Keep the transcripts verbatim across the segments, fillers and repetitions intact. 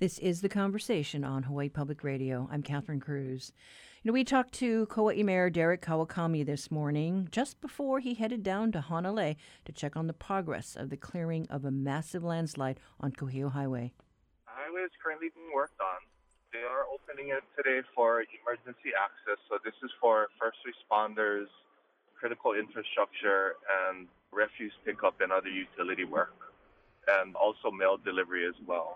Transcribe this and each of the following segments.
This is The Conversation on Hawaii Public Radio. I'm Catherine Cruz. You know, we talked to Kauai Mayor Derek Kawakami this morning, just before he headed down to Hanalei to check on the progress of the clearing of a massive landslide on Kuhio Highway. The highway is currently being worked on. They are opening it today for emergency access, so this is for first responders, critical infrastructure, and refuse pickup and other utility work, and also mail delivery as well.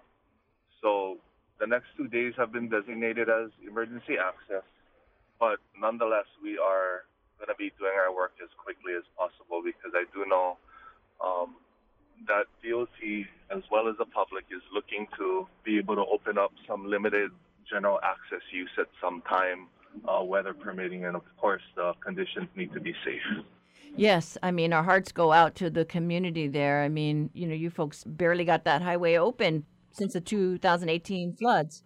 So the next two days have been designated as emergency access, but nonetheless, we are going to be doing our work as quickly as possible because I do know um, that D O T, as well as the public, is looking to be able to open up some limited general access use at some time, uh, weather permitting, and of course, the conditions need to be safe. Yes, I mean, our hearts go out to the community there. I mean, you know, you folks barely got that highway open since the two thousand eighteen floods.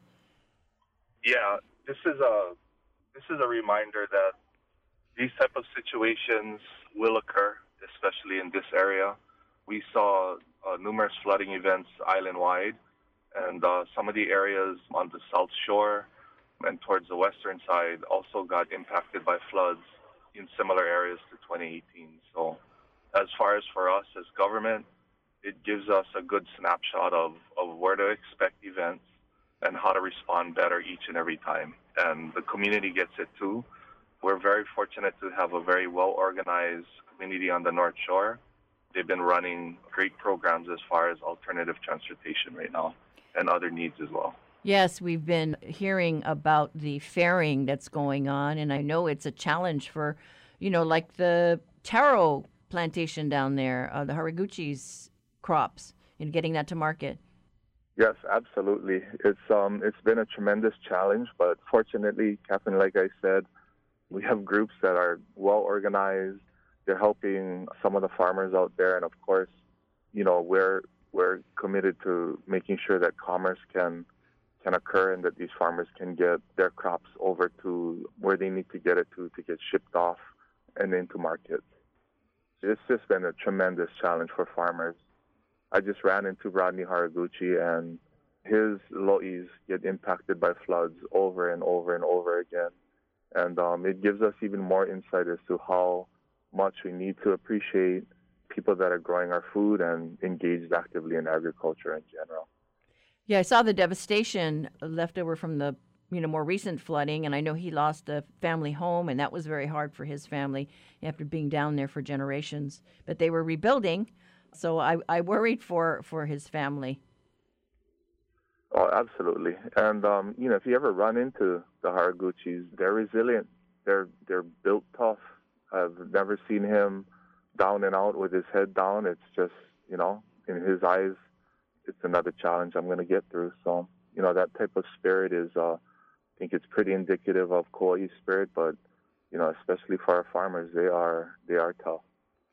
Yeah, this is a this is a reminder that these type of situations will occur, especially in this area. We saw uh, numerous flooding events island-wide, and uh, some of the areas on the South Shore and towards the western side also got impacted by floods in similar areas to twenty eighteen. So as far as for us as government, it gives us a good snapshot of, of where to expect events and how to respond better each and every time. And the community gets it too. We're very fortunate to have a very well-organized community on the North Shore. They've been running great programs as far as alternative transportation right now and other needs as well. Yes, we've been hearing about the ferrying that's going on, and I know it's a challenge for, you know, like the taro plantation down there, uh, the Haraguchi's crops, and getting that to market. Yes, absolutely. It's um it's been a tremendous challenge, but fortunately, Catherine, like I said, we have groups that are well organized. They're helping some of the farmers out there, and of course, you know, we're we're committed to making sure that commerce can can occur and that these farmers can get their crops over to where they need to get it to to get shipped off and into markets. It's just been a tremendous challenge for farmers. I just ran into Rodney Haraguchi, and his lo'is get impacted by floods over and over and over again. And um, it gives us even more insight as to how much we need to appreciate people that are growing our food and engaged actively in agriculture in general. Yeah, I saw the devastation left over from the, you know, more recent flooding, and I know he lost a family home, and that was very hard for his family after being down there for generations. But they were rebuilding, so I, I worried for, for his family. Oh, absolutely. And, um, you know, if you ever run into the Haraguchis, they're resilient. They're they're built tough. I've never seen him down and out with his head down. It's just, you know, in his eyes, it's another challenge I'm going to get through. So, you know, that type of spirit is, uh, I think it's pretty indicative of Kauai's spirit, but, you know, especially for our farmers, they are they are tough.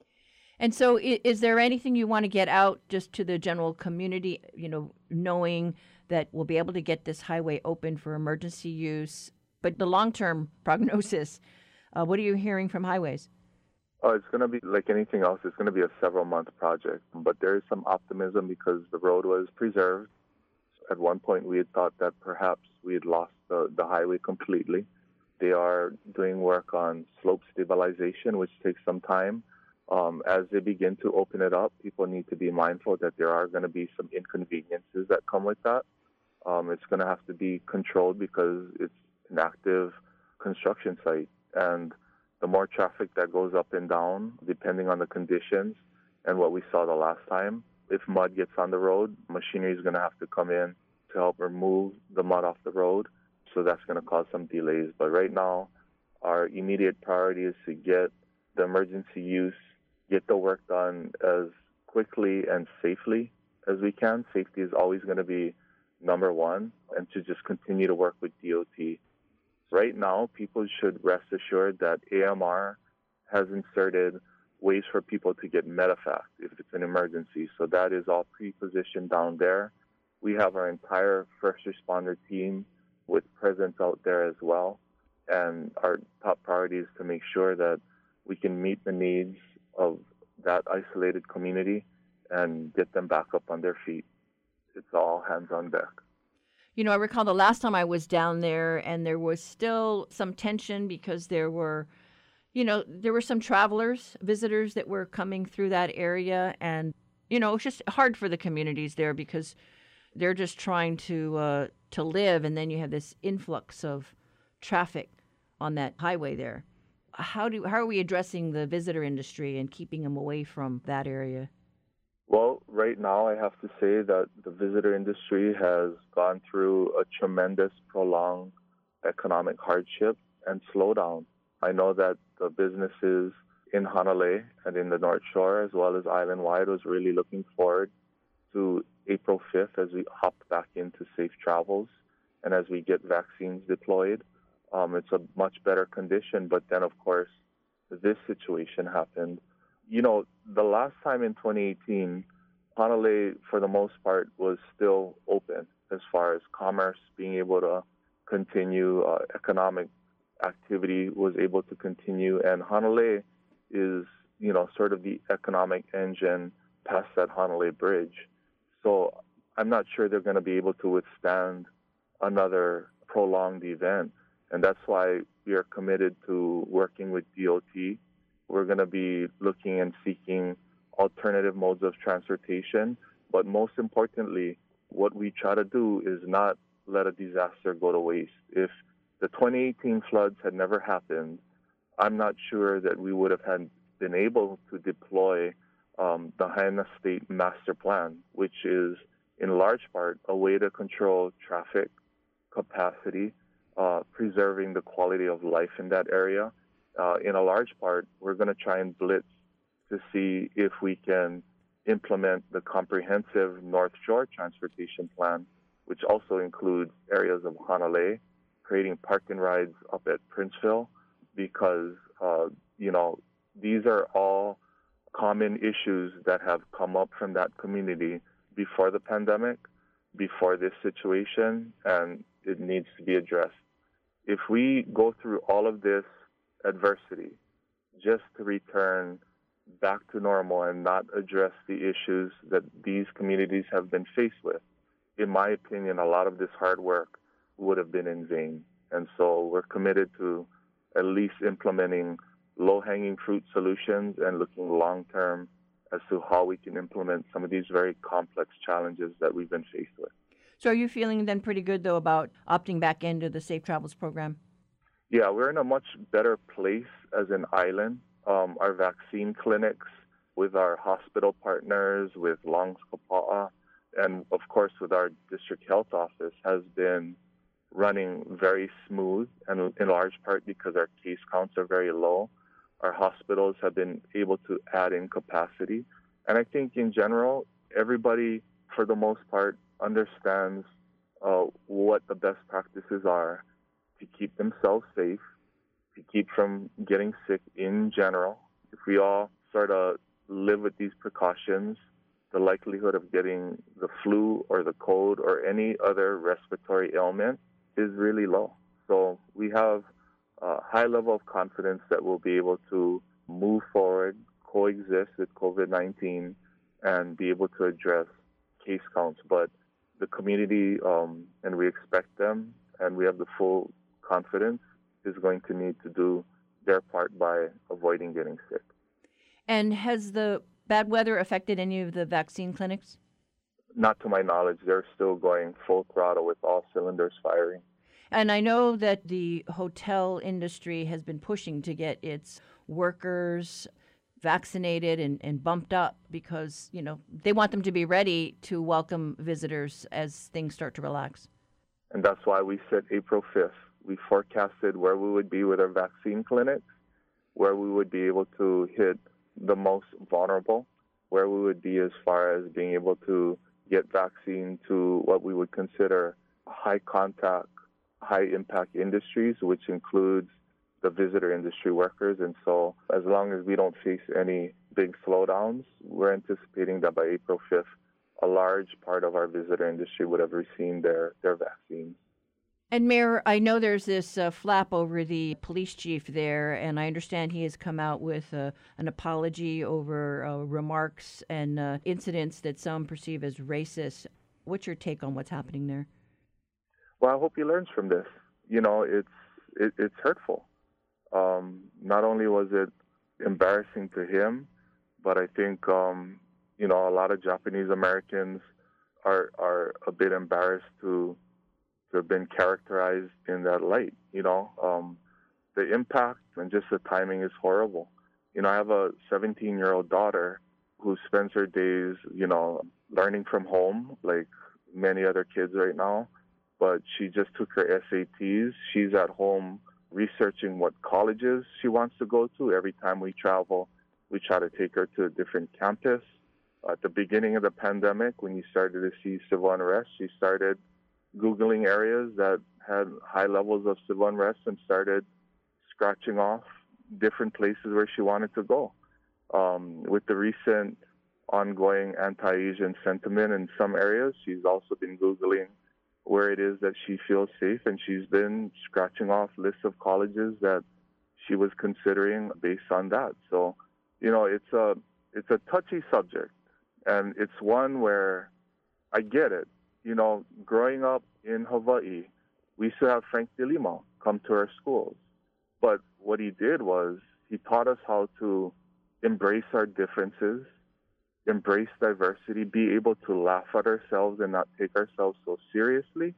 And so is there anything you want to get out just to the general community, you know, knowing that we'll be able to get this highway open for emergency use, but the long-term prognosis, uh, what are you hearing from highways? Oh, it's going to be like anything else. It's going to be a several-month project, but there is some optimism because the road was preserved. At one point, we had thought that perhaps we had lost the, the highway completely. They are doing work on slope stabilization, which takes some time. Um, as they begin to open it up, people need to be mindful that there are going to be some inconveniences that come with that. Um, it's going to have to be controlled because it's an active construction site, and the more traffic that goes up and down, depending on the conditions and what we saw the last time, if mud gets on the road, machinery is going to have to come in to help remove the mud off the road, so that's going to cause some delays. But right now, our immediate priority is to get the emergency use, get the work done as quickly and safely as we can. Safety is always going to be number one, and to just continue to work with D O T. Right now, people should rest assured that A M R has inserted ways for people to get medevac if it's an emergency. So that is all pre-positioned down there. We have our entire first responder team with presence out there as well. And our top priority is to make sure that we can meet the needs of that isolated community and get them back up on their feet. It's all hands on deck. You know, I recall the last time I was down there, and there was still some tension because there were, you know, there were some travelers, visitors that were coming through that area. And, you know, it's just hard for the communities there because they're just trying to uh, to live. And then you have this influx of traffic on that highway there. How do how are we addressing the visitor industry and keeping them away from that area? Well, right now I have to say that the visitor industry has gone through a tremendous prolonged economic hardship and slowdown. I know that the businesses in Hanalei and in the North Shore, as well as island-wide, was really looking forward to April fifth as we hop back into safe travels and as we get vaccines deployed. Um, it's a much better condition, but then, of course, this situation happened. You know, the last time in twenty eighteen, Hanalei, for the most part, was still open as far as commerce being able to continue, uh, economic activity was able to continue, and Hanalei is, you know, sort of the economic engine past that Hanalei Bridge. So I'm not sure they're going to be able to withstand another prolonged event, and that's why we are committed to working with D O T. We're going to be looking and seeking alternative modes of transportation. But most importantly, what we try to do is not let a disaster go to waste. If the twenty eighteen floods had never happened, I'm not sure that we would have had been able to deploy um, the Haena State Master Plan, which is in large part a way to control traffic capacity, uh, preserving the quality of life in that area. Uh, in a large part, we're going to try and blitz to see if we can implement the comprehensive North Shore Transportation Plan, which also includes areas of Hanalei, creating park and rides up at Princeville, because, uh, you know, these are all common issues that have come up from that community before the pandemic, before this situation, and it needs to be addressed. If we go through all of this adversity just to return back to normal and not address the issues that these communities have been faced with, in my opinion, a lot of this hard work would have been in vain. And so we're committed to at least implementing low-hanging fruit solutions and looking long-term as to how we can implement some of these very complex challenges that we've been faced with. So are you feeling then pretty good, though, about opting back into the Safe Travels program? Yeah, we're in a much better place as an island. Um, our vaccine clinics with our hospital partners, with Longs Kapa'a, and of course with our district health office has been running very smooth, and in large part because our case counts are very low. Our hospitals have been able to add in capacity. And I think in general, everybody, for the most part, understands uh, what the best practices are to keep themselves safe, to keep from getting sick in general. If we all sort of live with these precautions, the likelihood of getting the flu or the cold or any other respiratory ailment is really low. So we have a high level of confidence that we'll be able to move forward, coexist with COVID nineteen, and be able to address case counts. But the community, um, and we expect them, and we have the full confidence, is going to need to do their part by avoiding getting sick. And has the bad weather affected any of the vaccine clinics? Not to my knowledge. They're still going full throttle with all cylinders firing. And I know that the hotel industry has been pushing to get its workers vaccinated and, and bumped up because, you know, they want them to be ready to welcome visitors as things start to relax. And that's why we set April fifth. We forecasted where we would be with our vaccine clinics, where we would be able to hit the most vulnerable, where we would be as far as being able to get vaccine to what we would consider high contact, high impact industries, which includes the visitor industry workers. And so as long as we don't face any big slowdowns, we're anticipating that by April fifth, a large part of our visitor industry would have received their, their vaccines. And Mayor, I know there's this uh, flap over the police chief there, and I understand he has come out with uh, an apology over uh, remarks and uh, incidents that some perceive as racist. What's your take on what's happening there? Well, I hope he learns from this. You know, it's it, it's hurtful. Um, not only was it embarrassing to him, but I think um, you know a lot of Japanese Americans are are a bit embarrassed to to have been characterized in that light. You know, um, the impact and just the timing is horrible. You know, I have a seventeen-year-old daughter who spends her days, you know, learning from home, like many other kids right now. But she just took her S A Ts. She's at home researching what colleges she wants to go to. Every time we travel, we try to take her to a different campus. At the beginning of the pandemic, when you started to see civil unrest, she started Googling areas that had high levels of civil unrest and started scratching off different places where she wanted to go. Um, with the recent ongoing anti-Asian sentiment in some areas, she's also been Googling where it is that she feels safe, and she's been scratching off lists of colleges that she was considering based on that. So, you know, it's a it's a touchy subject, and it's one where I get it. You know, growing up in Hawaii, we used to have Frank DeLimo come to our schools. But what he did was he taught us how to embrace our differences, embrace diversity, be able to laugh at ourselves and not take ourselves so seriously.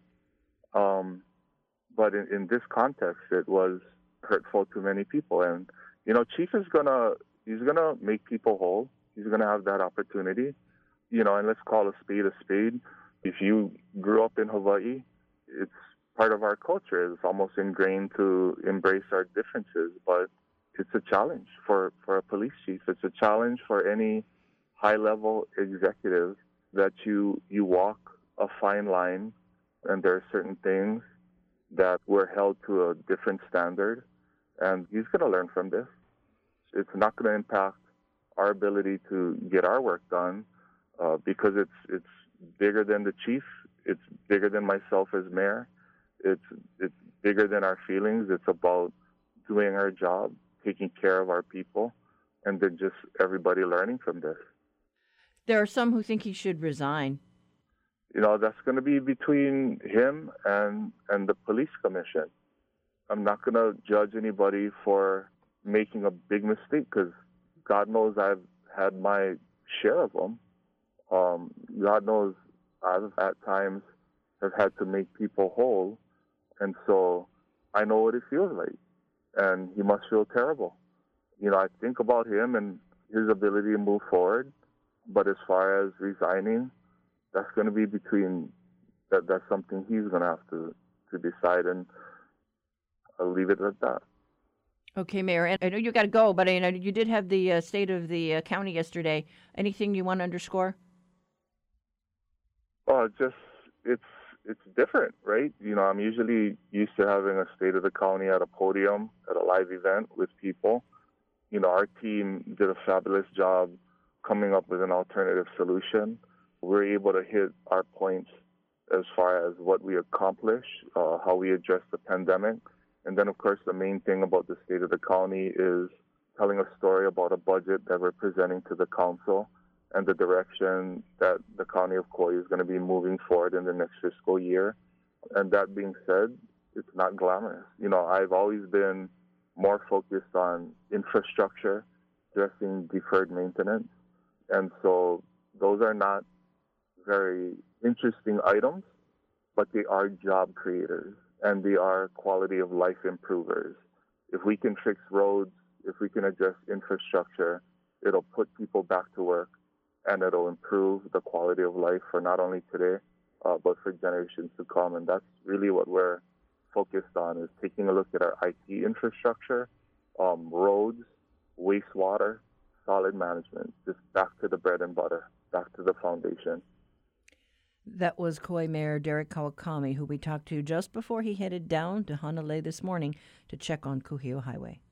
Um, but in, in this context, it was hurtful to many people. And, you know, Chief is going to, he's going to make people whole. He's going to have that opportunity. You know, and let's call a spade a spade. If you grew up in Hawaii, it's part of our culture. It's almost ingrained to embrace our differences, but it's a challenge for, for a police chief. It's a challenge for any high-level executive that you you walk a fine line, and there are certain things that were held to a different standard, and he's going to learn from this. It's not going to impact our ability to get our work done uh, because it's it's bigger than the chief. It's bigger than myself as mayor. It's it's bigger than our feelings. It's about doing our job, taking care of our people, and then just everybody learning from this. There are some who think he should resign. You know, that's going to be between him and and the police commission. I'm not going to judge anybody for making a big mistake because God knows I've had my share of them. Um, God knows I've at times have had to make people whole, and so I know what it feels like. And he must feel terrible. You know, I think about him and his ability to move forward. But as far as resigning, that's going to be between, that. that's something he's going to have to, to decide, and I'll leave it at that. Okay, Mayor, and I know you got to go, but I know you did have the uh, state of the uh, county yesterday. Anything you want to underscore? Oh, just, it's it's different, right? You know, I'm usually used to having a state of the county at a podium, at a live event with people. You know, our team did a fabulous job coming up with an alternative solution. We're able to hit our points as far as what we accomplish, uh, how we address the pandemic. And then, of course, the main thing about the state of the county is telling a story about a budget that we're presenting to the council and the direction that the county of Kauai is going to be moving forward in the next fiscal year. And that being said, it's not glamorous. You know, I've always been more focused on infrastructure, addressing deferred maintenance. And so those are not very interesting items, but they are job creators and they are quality of life improvers. If we can fix roads, if we can address infrastructure, it'll put people back to work and it'll improve the quality of life for not only today, uh, but for generations to come. And that's really what we're focused on, is taking a look at our I T infrastructure, um, roads, wastewater, solid management, just back to the bread and butter, back to the foundation. That was Kauai Mayor Derek Kawakami, who we talked to just before he headed down to Hanalei this morning to check on Kuhio Highway.